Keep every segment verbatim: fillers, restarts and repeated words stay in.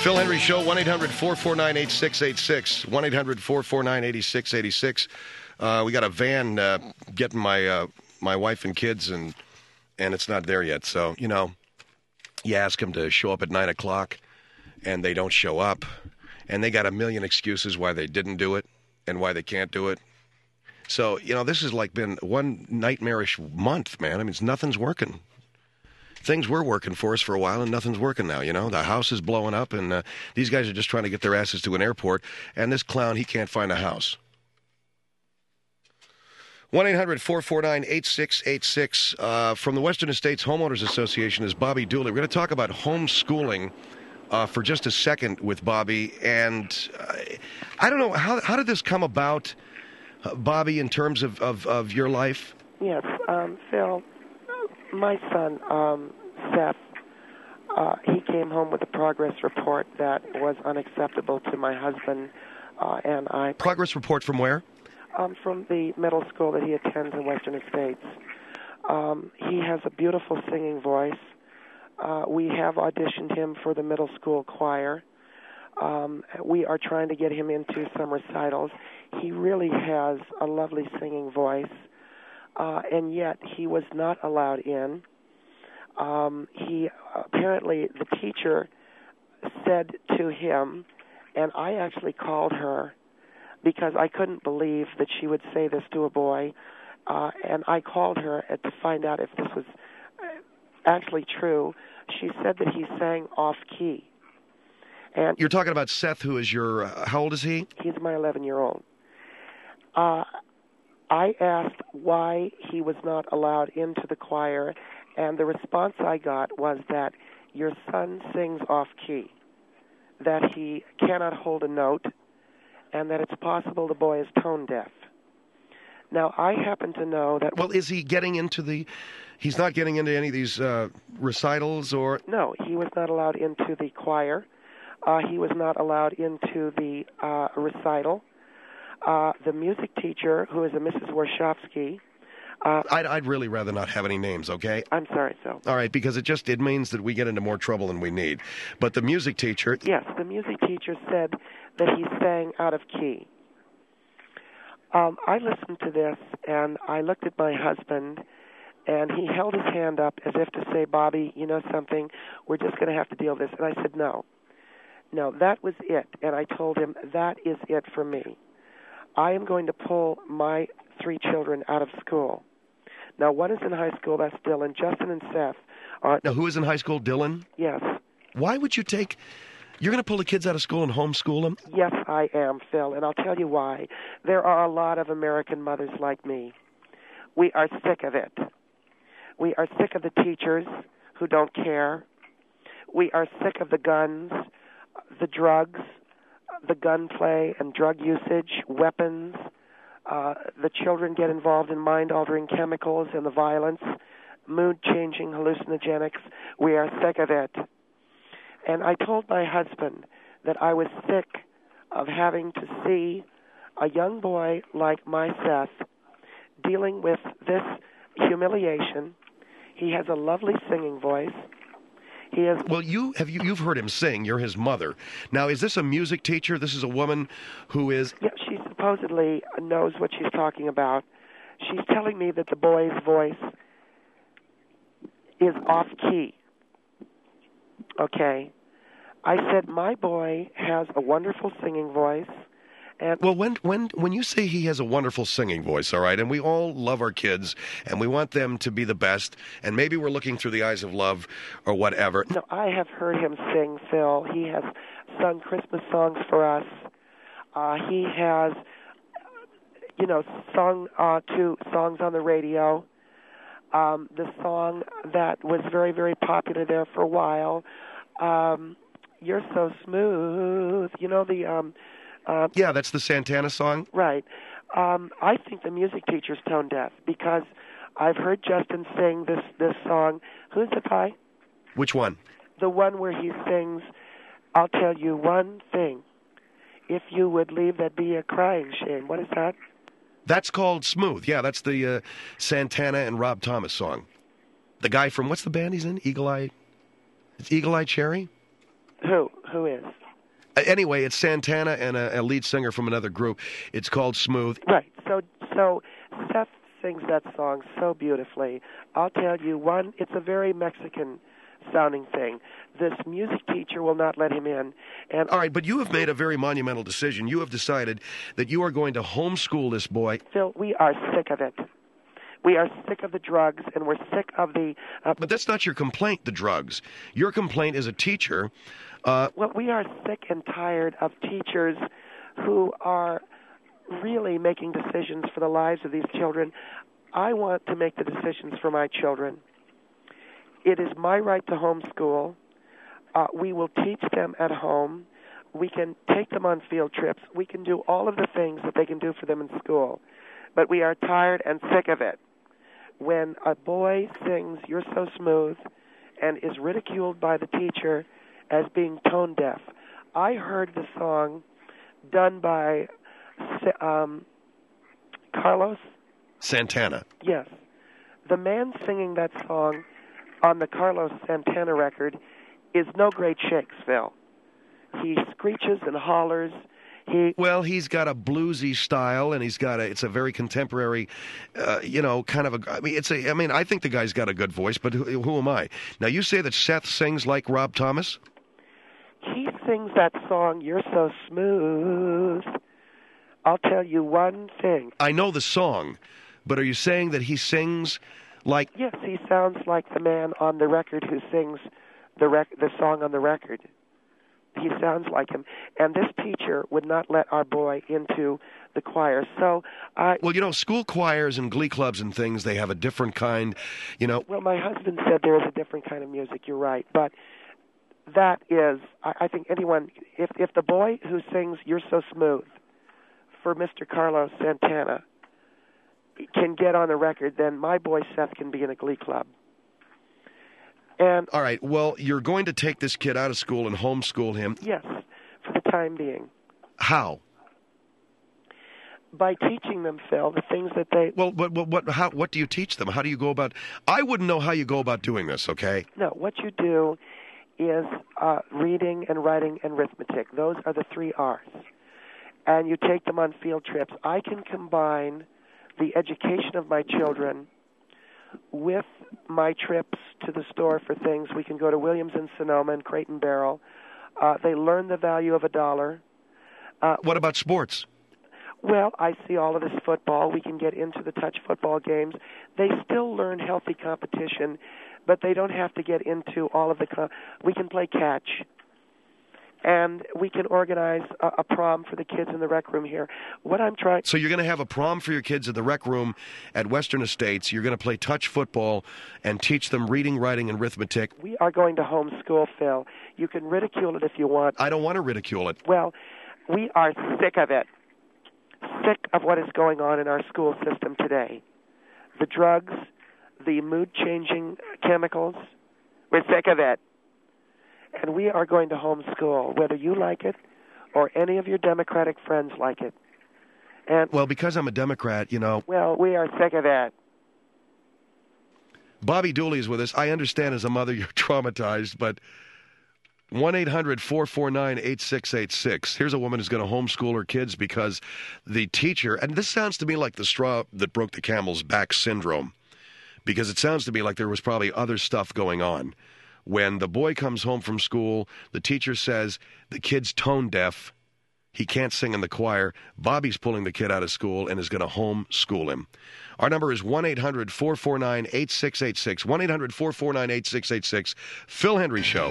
Phil Henry Show, one eight hundred four four nine eight six eight six, one eight hundred four four nine eight six eight six. Uh, we got a van uh, getting my uh, my wife and kids, and and it's not there yet. So, you know, you ask them to show up at nine o'clock, and they don't show up. And they got a million excuses why they didn't do it and why they can't do it. So, you know, this has like been one nightmarish month, man. I mean, it's, nothing's working. Things were working for us for a while, and nothing's working now, you know. The house is blowing up, and uh, these guys are just trying to get their asses to an airport, and this clown, he can't find a house. one eight hundred four four nine eight six eight six. Uh, from the Western Estates Homeowners Association is Bobby Dooley. We're going to talk about homeschooling uh, for just a second with Bobby, and uh, I don't know, how how did this come about, uh, Bobby, in terms of, of, of your life? Yes, um, Phil, my son, um, Seth, uh, he came home with a progress report that was unacceptable to my husband uh, and I. Progress report from where? Um, from the middle school that he attends in Western Estates. Um, he has a beautiful singing voice. Uh, we have auditioned him for the middle school choir. Um, we are trying to get him into some recitals. He really has a lovely singing voice. Uh, and yet he was not allowed in. Um, he apparently, the teacher said to him, and I actually called her because I couldn't believe that she would say this to a boy, uh, and I called her to find out if this was actually true. She said that he sang off key. And you're talking about Seth, who is your, uh, how old is he? He's my eleven-year-old. Uh, I asked why he was not allowed into the choir, and the response I got was that your son sings off-key, that he cannot hold a note, and that it's possible the boy is tone-deaf. Now, I happen to know that... Well, is he getting into the... He's not getting into any of these uh, recitals or... No, he was not allowed into the choir. Uh, he was not allowed into the uh, recital. Uh, the music teacher, who is a Missus Warshawski... Uh, I'd, I'd really rather not have any names, okay? I'm sorry, Phil. All right, because it just it means that we get into more trouble than we need. But the music teacher... Yes, the music teacher said that he sang out of key. Um, I listened to this, and I looked at my husband, and he held his hand up as if to say, Bobby, you know something, we're just going to have to deal with this. And I said, no. No, that was it. And I told him, that is it for me. I am going to pull my three children out of school. Now, one is in high school, that's Dylan. Justin and Seth are... Now, who is in high school, Dylan? Yes. Why would you take... You're going to pull the kids out of school and homeschool them? Yes, I am, Phil, and I'll tell you why. There are a lot of American mothers like me. We are sick of it. We are sick of the teachers who don't care. We are sick of the guns, the drugs, the gunplay and drug usage, weapons. Uh, the children get involved in mind-altering chemicals and the violence, mood-changing hallucinogenics. We are sick of it. And I told my husband that I was sick of having to see a young boy like my Seth dealing with this humiliation. He has a lovely singing voice. He is... Well, you have you you've heard him sing. You're his mother. Now, is this a music teacher? This is a woman who is... Yeah, she supposedly knows what she's talking about. She's telling me that the boy's voice is off-key. Okay. I said, my boy has a wonderful singing voice. And well, when when when you say he has a wonderful singing voice, all right, and we all love our kids, and we want them to be the best, and maybe we're looking through the eyes of love or whatever. No, I have heard him sing, Phil. He has sung Christmas songs for us. Uh, he has, you know, sung uh, two songs on the radio. Um, the song that was very, very popular there for a while, um, You're So Smooth, you know, the... Um, Uh, yeah, that's the Santana song? Right. Um, I think the music teacher's tone deaf because I've heard Justin sing this, this song. Who's it by? Which one? The one where he sings, I'll tell you one thing. If you would leave, that'd be a crying shame. What is that? That's called Smooth. Yeah, that's the uh, Santana and Rob Thomas song. The guy from, what's the band he's in? Eagle Eye? It's Eagle Eye Cherry? Who? Who is? Anyway, it's Santana and a, a lead singer from another group. It's called Smooth. Right. So, so Seth sings that song so beautifully. I'll tell you, one, it's a very Mexican-sounding thing. This music teacher will not let him in. And all right, but you have made a very monumental decision. You have decided that you are going to homeschool this boy. Phil, we are sick of it. We are sick of the drugs, and we're sick of the... Uh, but that's not your complaint, the drugs. Your complaint as a teacher... Uh, well, we are sick and tired of teachers who are really making decisions for the lives of these children. I want to make the decisions for my children. It is my right to homeschool. Uh, we will teach them at home. We can take them on field trips. We can do all of the things that they can do for them in school. But we are tired and sick of it. When a boy sings "You're So Smooth" and is ridiculed by the teacher as being tone deaf. I heard the song done by um, Carlos Santana. Yes. The man singing that song on the Carlos Santana record is no great shakes, Phil. He screeches and hollers. He well, he's got a bluesy style, and he's got a. It's a very contemporary, uh, you know, kind of a. I mean, it's a. I mean, I think the guy's got a good voice, but who, who am I? Now, you say that Seth sings like Rob Thomas? He sings that song, "You're So Smooth." I'll tell you one thing. I know the song, but are you saying that he sings like... Yes, he sounds like the man on the record who sings the rec- the song on the record. He sounds like him. And this teacher would not let our boy into the choir. So I... Well, you know, school choirs and glee clubs and things, they have a different kind, you know... Well, my husband said there is a different kind of music, you're right. But that is, I, I think anyone... If, if the boy who sings "You're So Smooth" for Mister Carlos Santana can get on the record, then my boy Seth can be in a glee club. And all right, well, you're going to take this kid out of school and homeschool him. Yes, for the time being. How? By teaching them, Phil, the things that they... Well, what, what, what, how, what do you teach them? How do you go about... I wouldn't know how you go about doing this, okay? No, what you do is uh, reading and writing and arithmetic. Those are the three R's. And you take them on field trips. I can combine the education of my children with my trips to the store for things. We can go to Williams and Sonoma and Crate and Barrel. Uh, they learn the value of a dollar. Uh, what about sports? Well, I see all of this football. We can get into the touch football games. They still learn healthy competition, but they don't have to get into all of the... Com- we can play catch. And we can organize a, a prom for the kids in the rec room here. What I'm trying... So you're going to have a prom for your kids at the rec room at Western Estates. You're going to play touch football and teach them reading, writing, and arithmetic. We are going to homeschool, Phil. You can ridicule it if you want. I don't want to ridicule it. Well, we are sick of it. Sick of what is going on in our school system today. The drugs, the mood-changing chemicals. We're sick of it. And we are going to homeschool, whether you like it or any of your Democratic friends like it. And well, because I'm a Democrat, you know... Well, we are sick of that. Bobby Dooley is with us. I understand as a mother you're traumatized, but one eight hundred four four nine eight six eight six. Here's a woman who's going to homeschool her kids because the teacher... And this sounds to me like the straw that broke the camel's back syndrome, because it sounds to me like there was probably other stuff going on. When the boy comes home from school, the teacher says the kid's tone deaf. He can't sing in the choir. Bobby's pulling the kid out of school and is going to homeschool him. Our number is one eight hundred four four nine eight six eight six. one eight hundred four four nine eight six eight six. Phil Hendrie Show.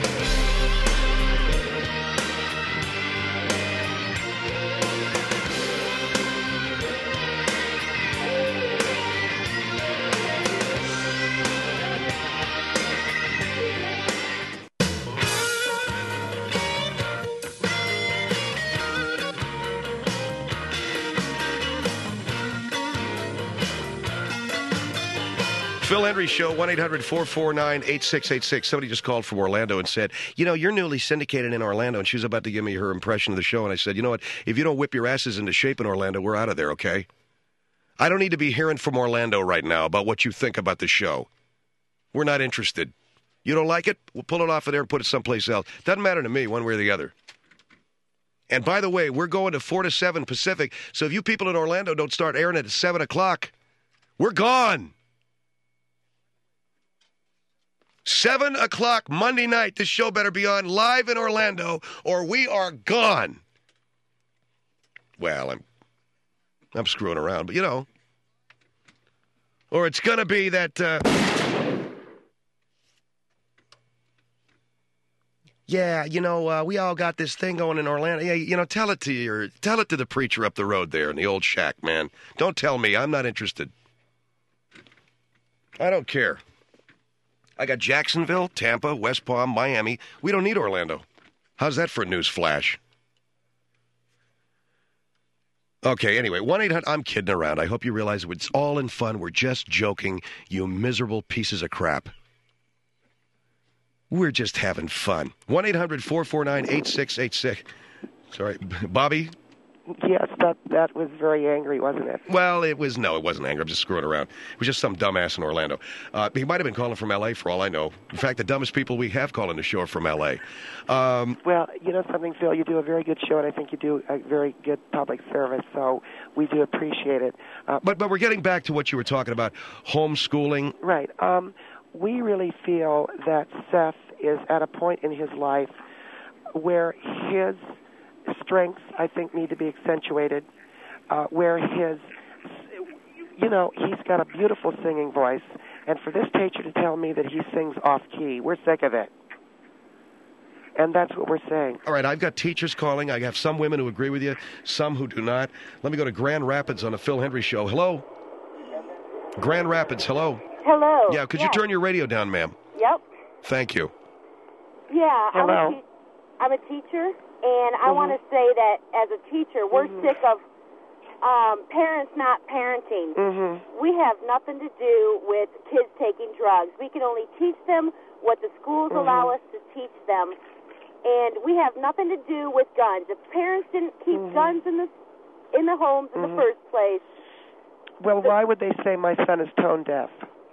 Phil Hendrie Show, one eight hundred four four nine eight six eight six. Somebody just called from Orlando and said, you know, you're newly syndicated in Orlando, and she was about to give me her impression of the show, and I said, you know what, if you don't whip your asses into shape in Orlando, we're out of there, okay? I don't need to be hearing from Orlando right now about what you think about the show. We're not interested. You don't like it? We'll pull it off of there and put it someplace else. Doesn't matter to me, one way or the other. And by the way, we're going to four to seven Pacific, so if you people in Orlando don't start airing it at seven o'clock, we're gone. seven o'clock Monday night, this show better be on live in Orlando, or we are gone. Well, I'm, I'm screwing around, but you know. Or it's going to be that... Uh, Yeah, you know, uh, we all got this thing going in Orlando. Yeah, you know, tell it to your, tell it to the preacher up the road there in the old shack, man. Don't tell me. I'm not interested. I don't care. I got Jacksonville, Tampa, West Palm, Miami. We don't need Orlando. How's that for a news flash? Okay, anyway, one eight hundred, I'm kidding around. I hope you realize it's all in fun. We're just joking, you miserable pieces of crap. We're just having fun. one eight hundred four four nine eight six eight six. Sorry, Bobby? Yes, that that was very angry, wasn't it? Well, it was, no, it wasn't anger. I'm just screwing around. It was just some dumbass in Orlando. Uh, he might have been calling from L A for all I know. In fact, the dumbest people we have calling the show are from L A. Um, well, you know something, Phil? You do a very good show, and I think you do a very good public service, so we do appreciate it. Uh, but, but we're getting back to what you were talking about, homeschooling. Right. Um, we really feel that Seth is at a point in his life where his strengths, I think, need to be accentuated, uh, where his, you know, he's got a beautiful singing voice, and for this teacher to tell me that he sings off-key, we're sick of it. And that's what we're saying. All right, I've got teachers calling. I have some women who agree with you, some who do not. Let me go to Grand Rapids on the Phil Hendry Show. Hello? Grand Rapids, hello? Hello. Yeah, could yes. you turn your radio down, ma'am? Yep. Thank you. Yeah, Hello. I'm a, te- I'm a teacher, and I Mm-hmm. want to say that as a teacher, we're Mm-hmm. sick of um, parents not parenting. Mm-hmm. We have nothing to do with kids taking drugs. We can only teach them what the schools Mm-hmm. allow us to teach them, and we have nothing to do with guns. If parents didn't keep Mm-hmm. guns in the in the homes in Mm-hmm. the first place, Well, why would they say my son is tone deaf?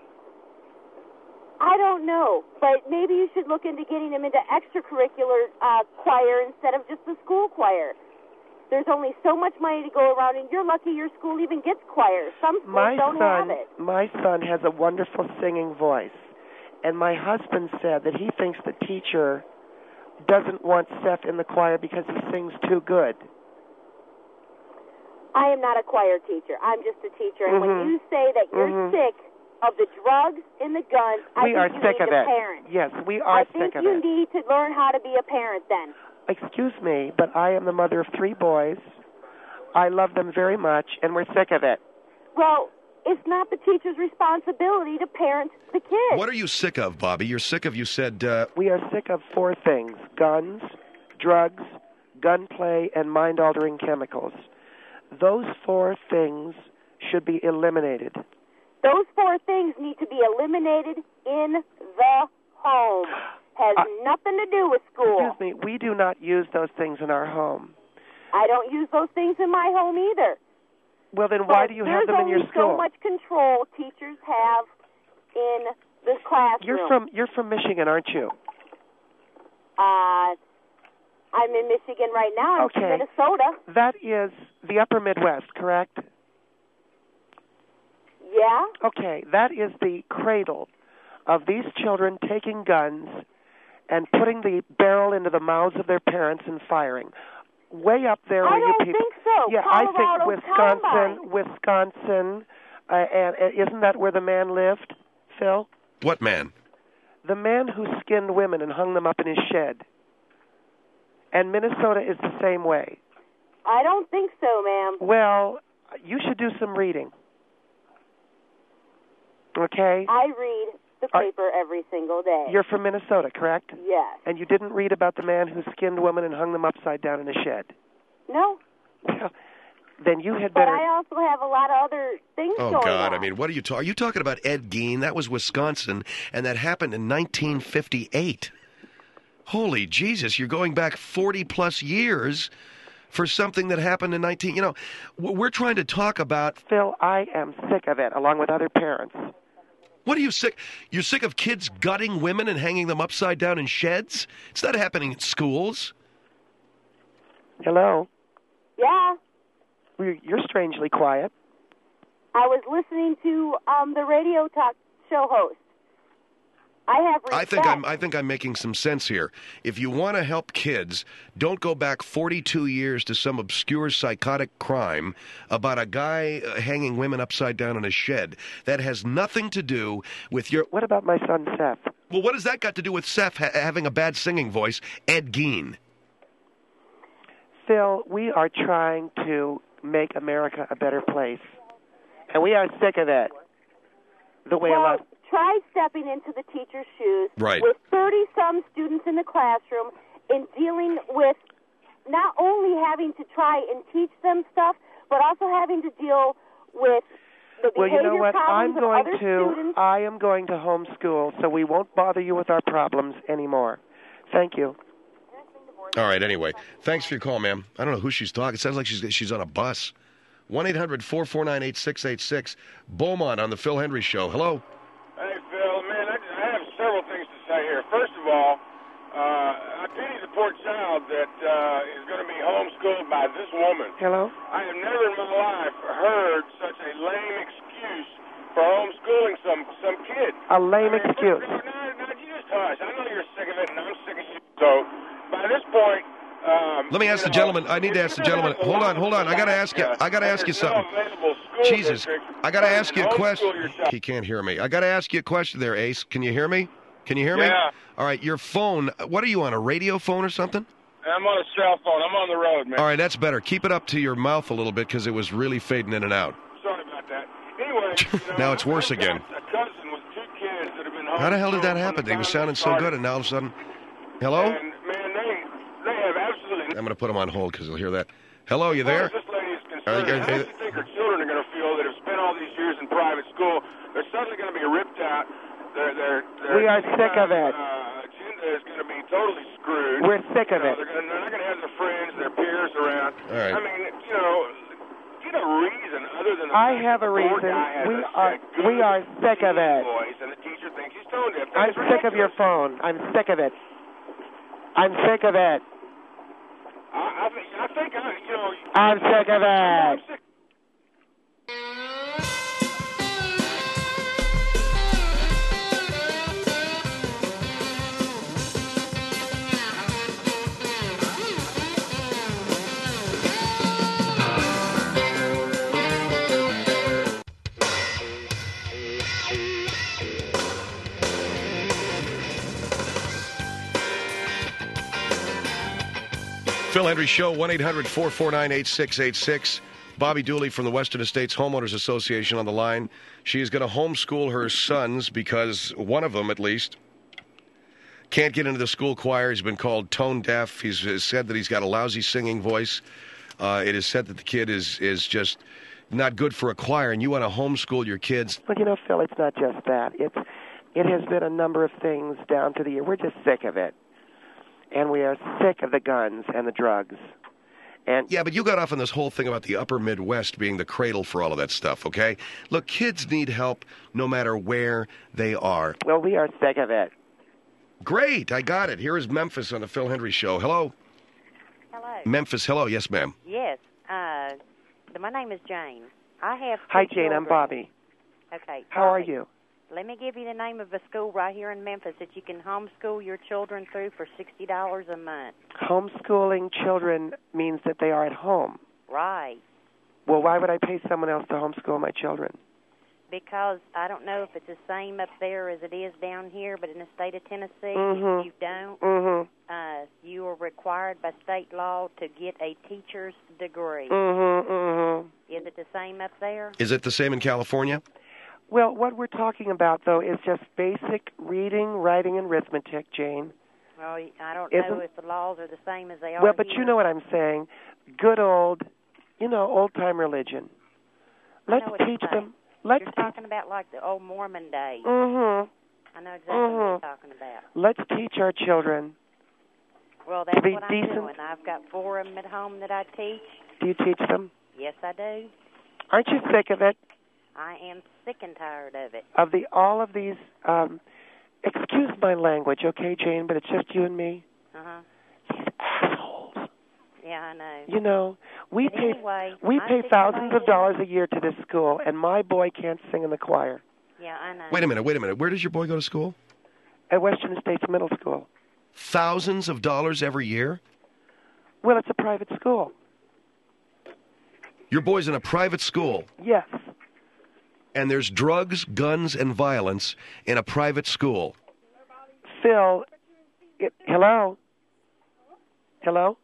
I don't know, but maybe you should look into getting him into extracurricular uh, choir instead of just the school choir. There's only so much money to go around, and you're lucky your school even gets choir. Some schools My don't son, have it. my son has a wonderful singing voice, and my husband said that he thinks the teacher doesn't want Seth in the choir because he sings too good. I am not a choir teacher. I'm just a teacher, and Mhm. when you say that you're Mhm. sick of the drugs and the guns, I We think are you sick need of to it. parent. Yes, we are I sick think of you it. need to learn how to be a parent then. Excuse me, but I am the mother of three boys. I love them very much, and we're sick of it. Well, it's not the teacher's responsibility to parent the kids. What are you sick of, Bobby? You're sick of, you said... Uh... We are sick of four things: guns, drugs, gunplay, and mind-altering chemicals. Those four things should be eliminated. Those four things need to be eliminated in the home. Has Uh, nothing to do with school. Excuse me, we do not use those things in our home. I don't use those things in my home either. Well, then why But do you have them in your There's school? only so much control teachers have in the classroom. You're from you're from Michigan, aren't you? Uh, I'm in Michigan right now. I'm Okay. from Minnesota. That is the upper Midwest, correct? Yeah? Okay, that is the cradle of these children taking guns and putting the barrel into the mouths of their parents and firing. Way up there I where you don't people... think so. Yeah, I Colorado, think Wisconsin, Columbine. Wisconsin, uh, and, and isn't that where the man lived, Phil? What man? The man who skinned women and hung them up in his shed. And Minnesota is the same way. I don't think so, ma'am. Well, you should do some reading. Okay? I read the Are- paper every single day. You're from Minnesota, correct? Yes. And you didn't read about the man who skinned women and hung them upside down in a shed. No. Well, then you had But better... I also have a lot of other things Oh, going God, on. I mean, what are you talking... Are you talking about Ed Gein? That was Wisconsin, and that happened in nineteen fifty-eight. Holy Jesus, you're going back forty-plus years for something that happened in nineteen... You know, w- we're trying to talk about... Phil, I am sick of it, along with other parents. What are you sick? You're sick of kids gutting women and hanging them upside down in sheds? It's not happening in schools. Hello? Yeah. You're you're strangely quiet. I was listening to um, the radio talk show host. I have respect. I think I'm I think I'm making some sense here. If you want to help kids, don't go back forty-two years to some obscure psychotic crime about a guy uh, hanging women upside down in a shed. That has nothing to do with your... What about my son, Seth? Well, what has that got to do with Seth ha- having a bad singing voice? Ed Gein. Phil, we are trying to make America a better place. And we are sick of it. The way well, a lot... try stepping into the teacher's shoes Right. with thirty-some students in the classroom and dealing with not only having to try and teach them stuff, but also having to deal with the Well, behavior you know what? I'm problems going of other to students. I am going to homeschool, so we won't bother you with our problems anymore. Thank you. All right, anyway. Thanks for your call, ma'am. I don't know who she's talking. It sounds like she's she's on a bus. one eight hundred four four nine eight six eight six. Beaumont on the Phil Hendry Show. Hello. Hey, Phil, man, I, I have several things to say here. First of all, uh, I pity the poor child that uh, is going to be homeschooled by this woman. Hello? I have never in my life heard such a lame excuse for homeschooling some some kid. A lame I mean, excuse. No, no, no, you just hush. I know you're sick of it, and I'm sick of you. So, by this point... Um, Let me ask the you know, gentleman. I need to ask the gentleman. Hold on, hold on. I got to ask you. I got to ask you something. Jesus, I got to ask you a question. He can't hear me. I got to ask you a question there, Ace. Can you hear me? Can you hear me? Yeah. All right, your phone. What are you on, a radio phone or something? I'm on a cell phone. I'm on the road, man. All right, that's better. Keep it up to your mouth a little bit because it was really fading in and out. Sorry about that. Anyway, you know, Now it's worse I've again. got a cousin with two kids that have been home. How the hell did that happen? They were sounding so good, and now all of a sudden... Hello? And, man, they, they have absolutely... I'm going to put him on hold because he'll hear that. Hello, you As far there? as this lady is Are concerned, you- how does she think her children are going to feel that have spent all these years in private school? They're suddenly going to be ripped out. Their, their, their We are sick of it. Uh, agenda is going to be totally screwed. We're sick of you know, it. They're, gonna, they're not going to have their friends, their peers around. All right. I mean, you know, get a reason other than the I fact have that a the poor reason. guy has We a are sick, we good are sick of it. voice, and the teacher thinks he's tone deaf. I'm That's sick of your ridiculous. phone. I'm sick of it. I'm sick of it. I, I think, I think, I, you know, I'm sick of I'm it. sick. Phil Hendry Show, one eight hundred four four nine eight six eight six. Bobby Dooley from the Western Estates Homeowners Association on the line. She is going to homeschool her sons because one of them, at least, can't get into the school choir. He's been called tone deaf. He's has said that he's got a lousy singing voice. Uh, it is said that the kid is is just not good for a choir, and you want to homeschool your kids. But you know, Phil, it's not just that. It's it has been a number of things down to the year. We're just sick of it. And we are sick of the guns and the drugs. And Yeah, but you got off on this whole thing about the upper Midwest being the cradle for all of that stuff, okay? Look, kids need help no matter where they are. well, we are sick of it. Great, I got it. Here is Memphis on the Phil Hendry Show. Hello? Hello. Memphis, hello. Yes, ma'am. Yes. Uh, my name is Jane. I have. two Hi, Jane. I'm children. Bobby. Okay. How are Bobby, you? Let me give you the name of a school right here in Memphis that you can homeschool your children through for sixty dollars a month. Homeschooling children means that they are at home. Right. Well, why would I pay someone else to homeschool my children? Because I don't know if it's the same up there as it is down here, but in the state of Tennessee, Mhm. if you don't, Mm-hmm. uh, you are required by state law to get a teacher's degree. Mm-hmm. Mm-hmm. Is it the same up there? Is it the same in California? Well, what we're talking about, though, is just basic reading, writing, and arithmetic, Jane. Well, I don't Isn't- know if the laws are the same as they are Well, but here. you know what I'm saying. Good old, you know, old-time religion. I Let's know what you're teach saying. them. Let's You're teach. talking about like the old Mormon days. Mm-hmm. I know exactly what Mhm. you're talking about. Let's teach our children. Well, that's be what I'm decent. doing. I've got four of them at home that I teach. Do you teach them? Yes, I do. Aren't you sick of it? I am sick and tired of it. Of the all of these, um, excuse my language, okay, Jane, but it's just you and me. Uh-huh. These assholes. Yeah, I know. You know, we But pay anyway, we I'm pay sick thousands about of it. dollars a year to this school, and my boy can't sing in the choir Yeah, I know. Wait a minute, wait a minute. Where does your boy go to school? at Western Estates Middle School. Thousands of dollars every year? Well, it's a private school. Your boy's in a private school, Yes. and there's drugs, guns, and violence in a private school. Phil, it, hello? Hello?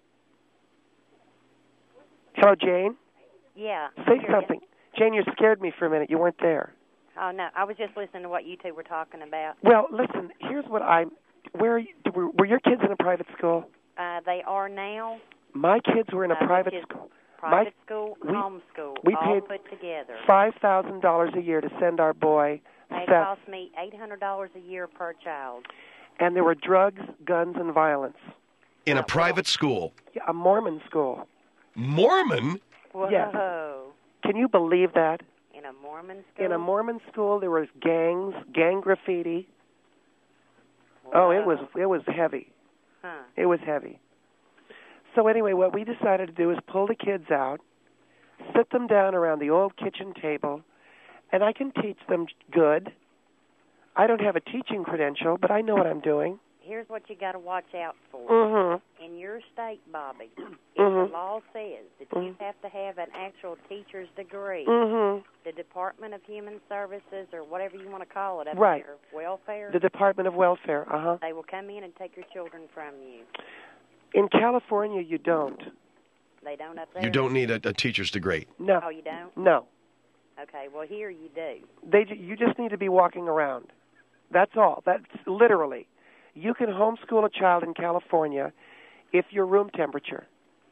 Hello, Jane? Yeah. Say Here, something. Jane, you scared me for a minute. You weren't there. Oh, no. I was just listening to what you two were talking about. Well, listen, here's what I'm... Where are you, were, were your kids in a private school? Uh, they are now My kids were in a Uh, private which is school. private school, we- homeschool, we all paid put together. five thousand dollars a year to send our boy... It theft. cost me eight hundred dollars a year per child. And there were drugs, guns, and violence. In a Uh, private school. Yeah, a Mormon school. Mormon? Whoa. Yes. Can you believe that? In a Mormon school? In a Mormon school, there was gangs, gang graffiti. Oh, it was it was heavy. Huh. It was heavy. So anyway, what we decided to do is pull the kids out, sit them down around the old kitchen table, and I can teach them good. I don't have a teaching credential, but I know what I'm doing. Here's what you got to watch out for. Mm-hmm. In your state, Bobby, if Mhm. the law says that you Mhm. have to have an actual teacher's degree, Mm-hmm. the Department of Human Services, or whatever you want to call it up Right. there, welfare, The Department of Welfare, uh-huh. they will come in and take your children from you. In California, you don't. They don't up there? You don't need a, a teacher's degree. No. Oh, you don't? No. Okay, well, here you do. They ju- you just need to be walking around. That's all. That's literally. You can homeschool a child in California if you're room temperature.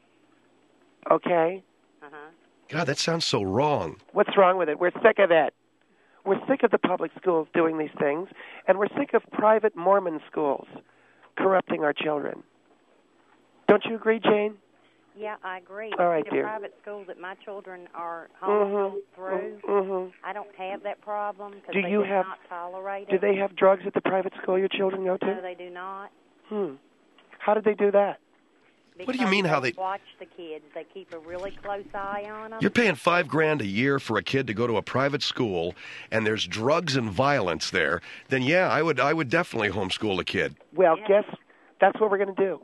Okay? Uh-huh. God, that sounds so wrong. What's wrong with it? We're sick of it. We're sick of the public schools doing these things, and we're sick of private Mormon schools corrupting our children. Don't you agree, Jane? Yeah, I agree. All right, the dear. private schools that my children are homeschooled Mm-hmm. through, Mm-hmm. I don't have that problem because Do they you do have- not tolerate Do it. they have drugs at the private school your children go to? No, they do not. Hmm. How did they do that? What do you mean, Because how they- watch the kids? They keep a really close eye on them. You're paying five grand a year for a kid to go to a private school, and there's drugs and violence there. Then yeah, I would I would definitely homeschool a kid. Well, Yeah. guess that's what we're going to do.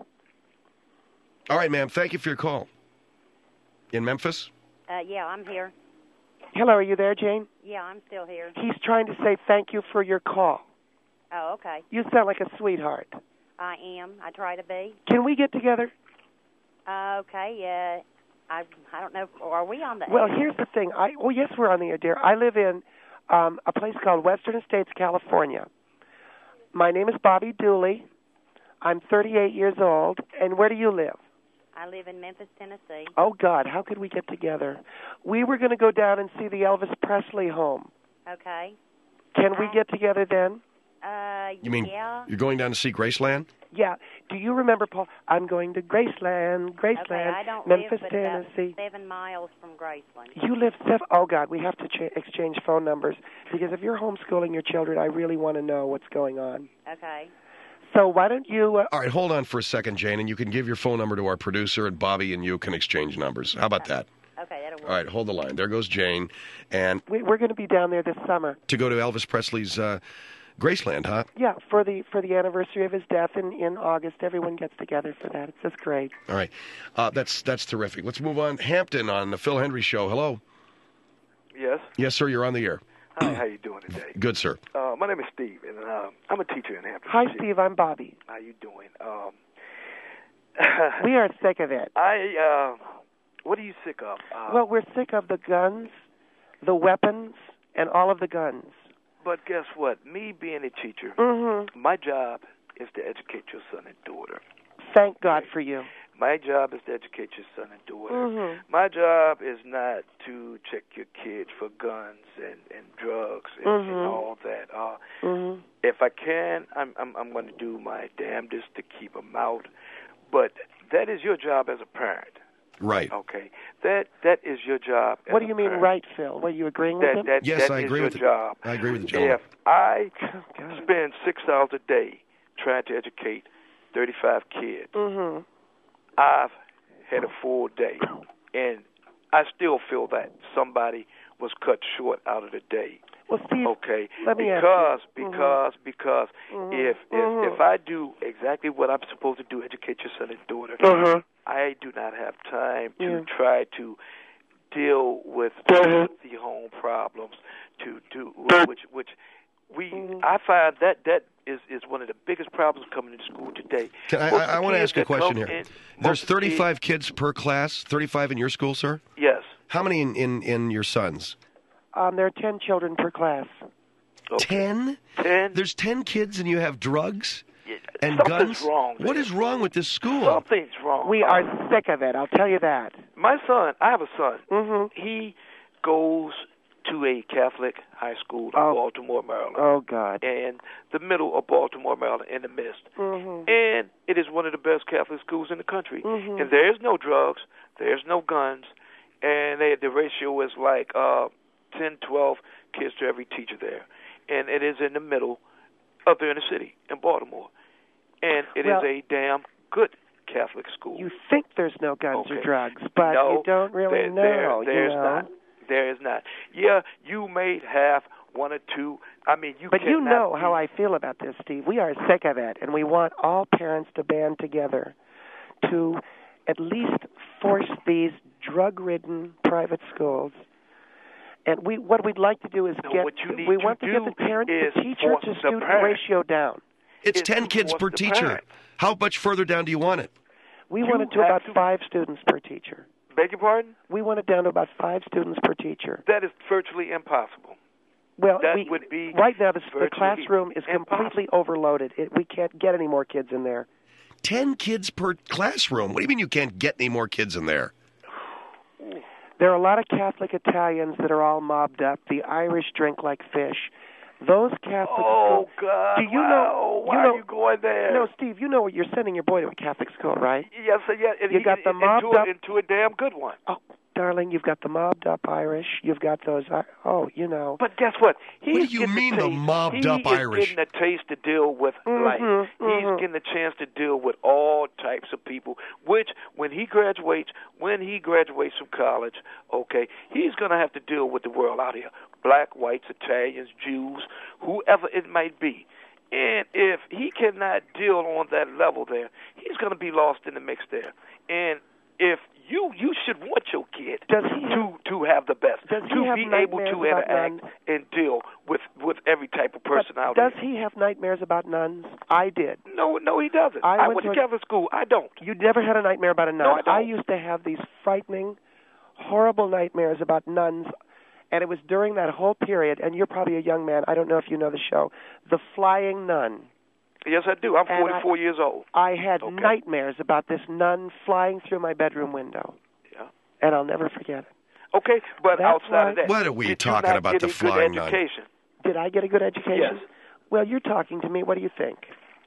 All right, ma'am. Thank you for your call. In Memphis? Uh, yeah, I'm here. Hello, are you there, Jane? Yeah, I'm still here. He's trying to say thank you for your call. Oh, okay. You sound like a sweetheart. I am. I try to be. Can we get together? Uh, okay. Uh, I I don't know. Are we on the? Well, air? here's the thing. I well, yes, we're on the air, dear. I live in um, a place called Western Estates, California. My name is Bobby Dooley. I'm thirty-eight years old. And where do you live? I live in Memphis, Tennessee. Oh, God, how could we get together? We were going to go down and see the Elvis Presley home. Okay. Can we I- get together then? Uh, You mean yeah. you're going down to see Graceland? Yeah. Do you remember, Paul? I'm going to Graceland, Graceland, Okay, I don't Memphis, live but Tennessee. about seven miles from Graceland. You live seven. Oh God, we have to cha- exchange phone numbers because if you're homeschooling your children, I really want to know what's going on. Okay. So why don't you? Uh, All right, hold on for a second, Jane, and you can give your phone number to our producer, and Bobby and you can exchange numbers. How about that? Okay, that'll work. All right, hold the line. There goes Jane. And we, we're going to be down there this summer. to go to Elvis Presley's uh, Graceland, huh? Yeah, for the for the anniversary of his death in, in August. Everyone gets together for that. It's just great. All right. Uh, that's that's terrific. Let's move on. Hampton on the Phil Hendry Show. Hello. Yes. Yes, sir, you're on the air. Hi, how you doing today? Good, sir. Uh, my name is Steve, and uh, I'm a teacher in Hampton. Hi, Tennessee. Steve. I'm Bobby. How you doing? Um, We are sick of it. I. Uh, what are you sick of? Uh, Well, we're sick of the guns, the weapons, and all of the guns. but guess what? Me being a teacher, Mm-hmm. my job is to educate your son and daughter. Thank God for you. My job is to educate your son and daughter. Mm-hmm. My job is not to check your kids for guns and, and drugs and, Mhm. and all that. Uh, Mm-hmm. if I can, I'm I'm, I'm going to do my damnedest to keep them out. But that is your job as a parent. Right. Okay. That that is your job. What as do you a mean, parent. right, Phil? Were you agreeing with That him? that Yes, that I is agree your with the- job. I agree with the gentleman. If I Oh, God. spend six hours a day trying to educate thirty-five kids, Mm-hmm. I've had a full day, and I still feel that somebody was cut short out of the day. Well, Steve, Okay, let me because ask you. because because Mhm. if if Mhm. if I do exactly what I'm supposed to do, educate your son and daughter, Uh-huh. I do not have time to Yeah. try to deal with Uh-huh. the home problems. To do Uh-huh. which which we Mhm. I find that that is is one of the biggest problems coming into school today. Can I, Most I, of I the want to kids ask a that question come here. in- There's most of the kids- thirty-five kids per class. thirty-five in your school, sir? Yes. How many in, in, in your son's? Um, there are ten children per class. Okay. Ten? Ten. There's ten kids and you have drugs Yeah, and something's guns? wrong. What there. is wrong with this school? Something's wrong. We Uh, are sick of it. I'll tell you that. My son. I have a son. Mm-hmm. He goes to a Catholic high school in Oh. Baltimore, Maryland, Oh, God. and the middle of Baltimore, Maryland, in the midst. Mm-hmm. And it is one of the best Catholic schools in the country. Mhm. And there's no drugs, there's no guns, and they, the ratio is like uh, ten, twelve kids to every teacher there. And it is in the middle of the inner city in Baltimore. And it Well- is a damn good Catholic school. You think there's no guns or Okay. drugs, but no, you don't really there, know. There, there's you know? not. There is not. Yeah, you may have one or two. I mean, you But you cannot know be- how I feel about this, Steve. We are sick of it, and we want all parents to band together to at least force these drug-ridden private schools. And we, what we'd like to do is No, get. what you need we to want to get do the parent is to teacher force to the student parent. ratio down. It's It's ten to kids force per the teacher. parent. How much further down do you want it? We You want it to have about to- five students per teacher. Beg your pardon? We want it down to about five students per teacher. That is virtually impossible. Well, That we, would be right now the, the virtually classroom is completely impossible. overloaded. It, we can't get any more kids in there. Ten kids per classroom. What do you mean you can't get any more kids in there? There are a lot of Catholic Italians that are all mobbed up. The Irish drink like fish. Those Catholic Oh, schools. God. Do you wow. know- Why you know- are you going there? No, Steve, you know what? You're sending your boy to a Catholic school, right? Yes, sir, yeah. And You he- got the into, mobbed up- into a damn good one. Oh, darling, you've got the mobbed up Irish. You've got those. I- Oh, you know. But guess what? He's What do you getting mean, the, the taste. mobbed he up is Irish? getting a taste to deal with Mhm, life. mhm. He's getting a chance to deal with all types of people, which when he graduates, when he graduates from college, okay, he's going to have to deal with the world out here. Black, whites, Italians, Jews, whoever it might be. And if he cannot deal on that level there, he's going to be lost in the mix there. And if you you should want your kid Does he to to have the best, Does he to have be able nightmares to about interact nuns? and deal with with every type of person But out does there. he have nightmares about nuns? I did. No, no, he doesn't. I I, went went to to a- Catholic school. I don't. You never had a nightmare about a nun. No, I don't. used to have these frightening, horrible nightmares about nuns, and it was during that whole period, and you're probably a young man, I don't know if you know the show, The Flying Nun. Yes, I do. I'm And forty-four years old. I had Okay. nightmares about this nun flying through my bedroom window, Yeah. and I'll never forget it. Okay, but That's outside why- of that, What are we did you talking not about get the a flying good nun? education? Did I get a good education? Yes. Well, you're talking to me. What do you think?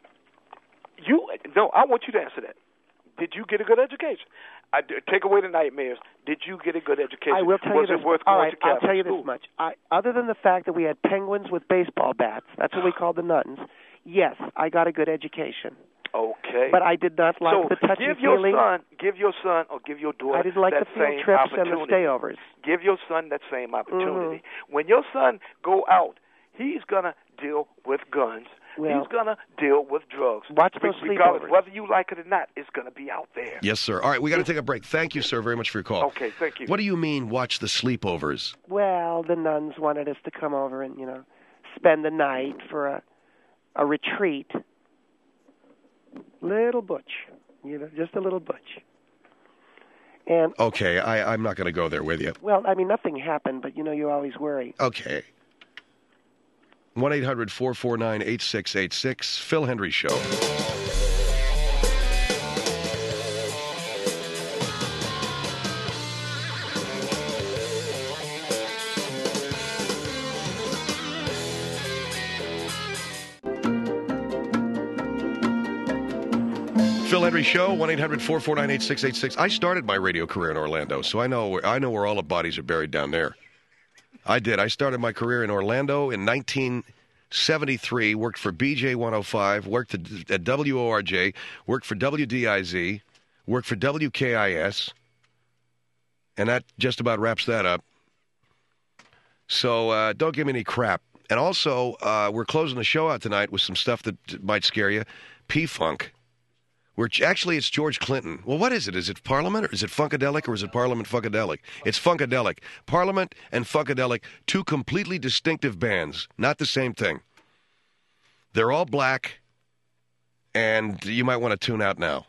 You no, I want you to answer that. Did you get a good education? I take away the nightmares. Did you get a good education? I will tell Was you this. it worth All going right, to Catholic I'll tell you school? this much. I, other than the fact that we had penguins with baseball bats, that's what we called the nuns. Yes, I got a good education, Okay. but I did not like so the touchy give your feeling. son, give your son, or give your daughter I didn't like that the field same trips and the opportunity. stayovers. Give your son that same opportunity. Mm-hmm. When your son go out, he's gonna deal with guns. Well, he's gonna deal with drugs. watch those Regardless, sleepovers. whether you like it or not, it's gonna be out there. Yes, sir. All right, we got to take a break. Thank you, sir, very much for your call. Okay, thank you. What do you mean, watch the sleepovers? Well, the nuns wanted us to come over and, you know, spend the night for a a retreat. Little butch, you know, just a little butch. And, Okay, I, I'm not going to go there with you. well, I mean, nothing happened, but, you know, you always worry. Okay. one eight hundred four four nine eight six eight six, Phil Hendry Show. Phil Henry Show, one eight hundred four four nine eight six eight six. I started my radio career in Orlando, so I know where, I know where all the bodies are buried down there. I did. I started my career in Orlando in nineteen seventy-three, worked for B J one oh five, worked at, at W O R J, worked for W D I Z, worked for W K I S, and that just about wraps that up. So uh, don't give me any crap. And also, uh, we're closing the show out tonight with some stuff that might scare you. P-Funk. Which actually, it's George Clinton. Well, what is it? Is it Parliament, or is it Funkadelic, or is it Parliament Funkadelic? It's Funkadelic. Parliament and Funkadelic, two completely distinctive bands, not the same thing. They're all black, and you might want to tune out now.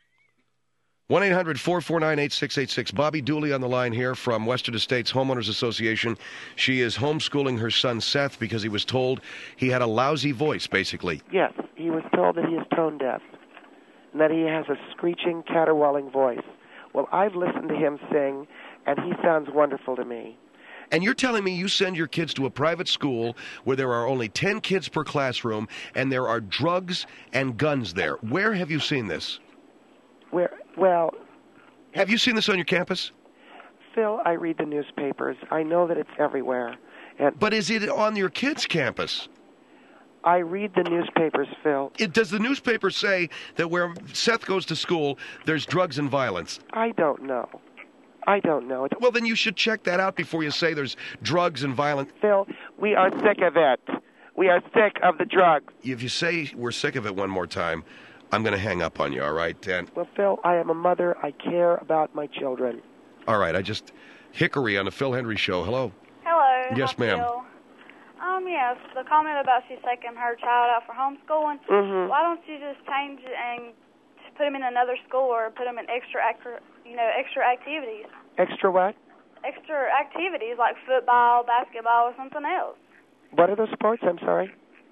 one eight hundred four four nine eight six eight six. Bobby Dooley on the line here from Western Estates Homeowners Association. She is homeschooling her son Seth because he was told he had a lousy voice, basically. Yes, he was told that he is tone deaf, and that he has a screeching, caterwauling voice. Well, I've listened to him sing, and he sounds wonderful to me. And you're telling me you send your kids to a private school where there are only ten kids per classroom, and there are drugs and guns there. Where have you seen this? Where, well... Have you seen this on your campus? Phil, I read the newspapers. I know that it's everywhere. And but is it on your kids' campus? I read the newspapers, Phil. It, does the newspaper say that where Seth goes to school, there's drugs and violence? I don't know. I don't know. Well, then you should check that out before you say there's drugs and violence. Phil, we are sick of it. We are sick of the drugs. If you say we're sick of it one more time, I'm going to hang up on you, all right, Dan? Well, Phil, I am a mother. I care about my children. All right, I just... Hickory on the Phil Henry Show. Hello. Hello. Yes, ma'am. Phil. Um, yes, the comment about she's taking her child out for homeschooling, mm-hmm. why don't you just change it and put him in another school or put him in extra, you know, extra activities? Extra what? Extra activities like football, basketball, or something else. What are those sports? I'm sorry.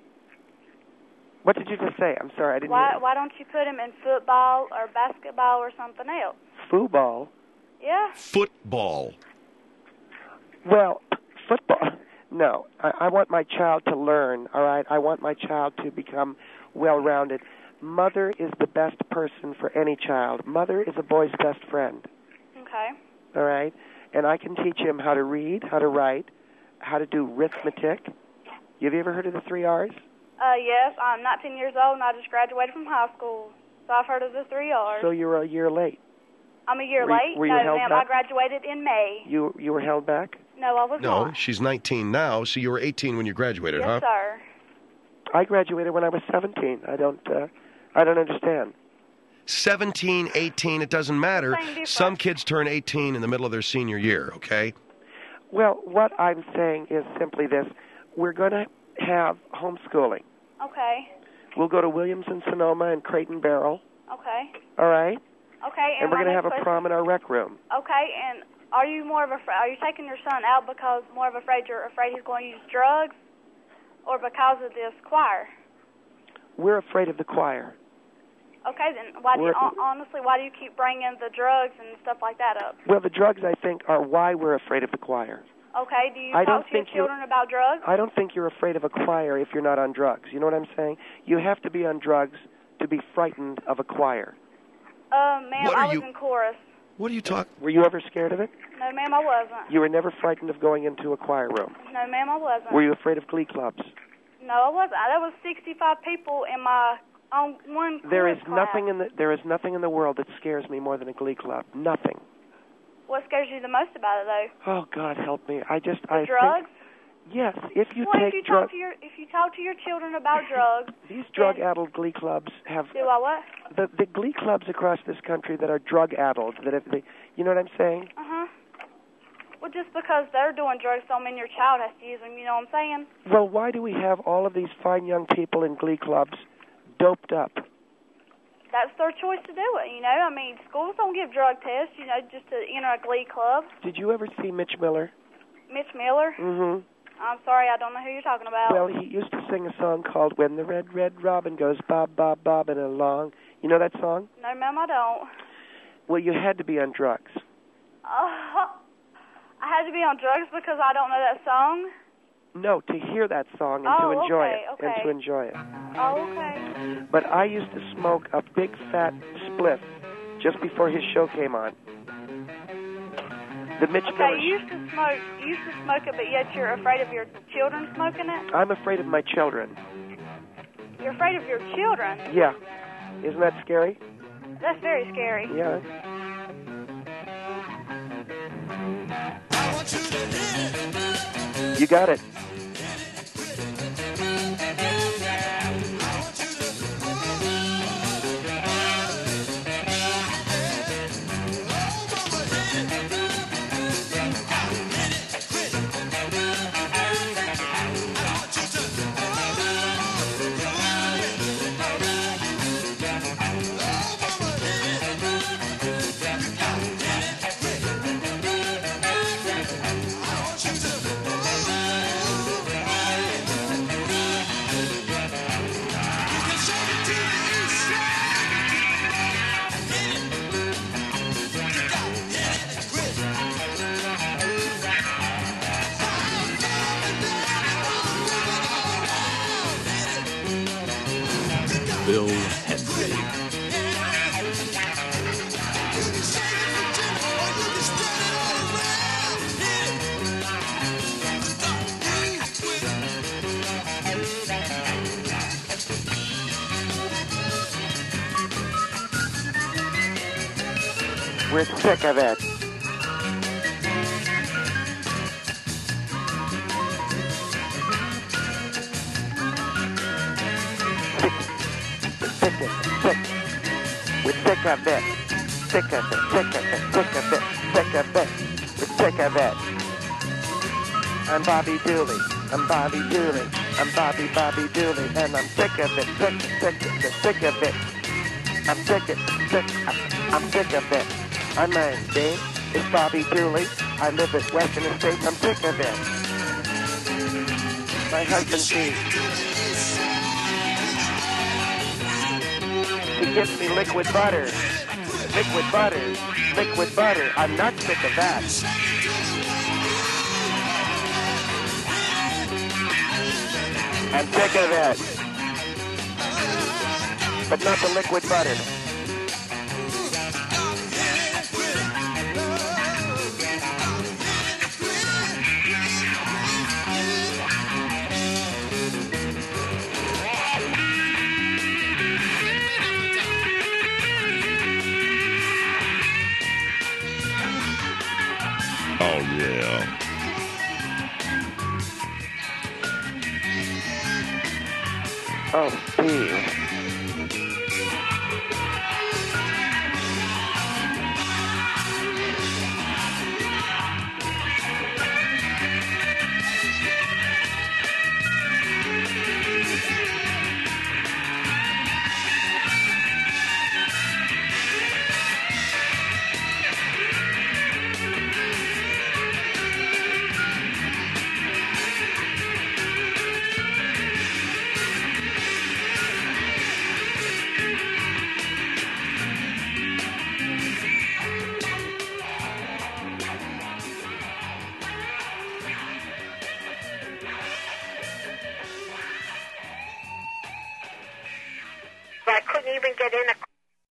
What did you just say? I'm sorry, I didn't Why, hear. why don't you put him in football or basketball or something else? Football? Yeah. Football. Well, football... No, I, I want my child to learn, all right? I want my child to become well-rounded. Mother is the best person for any child. Mother is a boy's best friend. Okay. All right? And I can teach him how to read, how to write, how to do arithmetic. Have you ever heard of the three R's? Uh, yes, I'm nineteen years old, and I just graduated from high school. So I've heard of the three R's. So you're a year late. I'm a year were you, late? Were you no, held ma'am, back? I graduated in May. You you were held back? No, I was no, not. No, she's nineteen now, so you were eighteen when you graduated, yes, huh? Yes, sir. I graduated when I was seventeen. I don't, uh, I don't understand. seventeen, eighteen, it doesn't matter. Some kids turn eighteen in the middle of their senior year, okay? Well, what I'm saying is simply this. We're going to have homeschooling. Okay. We'll go to Williams-Sonoma and Crate and Barrel. Okay. All right? Okay. And, and we're going to have a question. prom in our rec room. Okay, and are you more of a, are you taking your son out because more of afraid you're afraid he's going to use drugs, or because of this choir? We're afraid of the choir. Okay, then why do you, honestly, why do you keep bringing the drugs and stuff like that up? Well, the drugs, I think, are why we're afraid of the choir. Okay, do you I talk don't to your children about drugs? I don't think you're afraid of a choir if you're not on drugs. You know what I'm saying? You have to be on drugs to be frightened of a choir. Uh, ma'am, What are I was you- in chorus. What are you talking? Were you ever scared of it? No, ma'am, I wasn't. You were never frightened of going into a choir room. No, ma'am, I wasn't. Were you afraid of glee clubs? No, I wasn't. There was sixty-five people in my on one chorus There is class. nothing in the there is nothing in the world that scares me more than a glee club. Nothing. What scares you the most about it, though? Oh God, help me! I just The I drugs? think yes. If you well, take if you drugs, talk to your if you talk to your children about drugs, these drug-addled glee clubs have do I what? the the glee clubs across this country that are drug-addled. That if they, you know what I'm saying? Uh huh. Well, just because they're doing drugs don't mean your child has to use them. You know what I'm saying? Well, why do we have all of these fine young people in glee clubs doped up? That's their choice to do it. You know, I mean, schools don't give drug tests. You know, just to enter a glee club. Did you ever see Mitch Miller? Mitch Miller? Mm-hmm. I'm sorry, I don't know who you're talking about. Well, he used to sing a song called "When the Red Red Robin Goes Bob Bob Bobbing Along." You know that song? No, ma'am, I don't. Well, you had to be on drugs. Uh, I had to be on drugs because I don't know that song. No, to hear that song and Oh, to enjoy okay, it. okay. And to enjoy it. Oh, okay. But I used to smoke a big fat spliff just before his show came on. The Mitch Okay, Miller you used to smoke. You used to smoke it, but yet you're afraid of your children smoking it. I'm afraid of my children. You're afraid of your children. Yeah. Isn't that scary? That's very scary. Yeah. You got it. Bill Henry. We're sick of it. Sick, sick. We're sick of it. Sick of it, sick of it, sick of it, sick of it. We're sick of it. I'm Bobby Dooley. I'm Bobby Dooley. I'm Bobby Bobby Dooley. And I'm sick of it, sick, sick, sick, sick of it. I'm sick of it, sick, I'm, I'm sick of it. I'm my name is Bobby Dooley. I live at Western Estates. I'm sick of it. My husband, Steve. He gives me liquid butter. Liquid butter. Liquid butter. I'm not sick of that. I'm sick of it. But not the liquid butter. Oh, yeah. Oh, Steve. I couldn't even get in a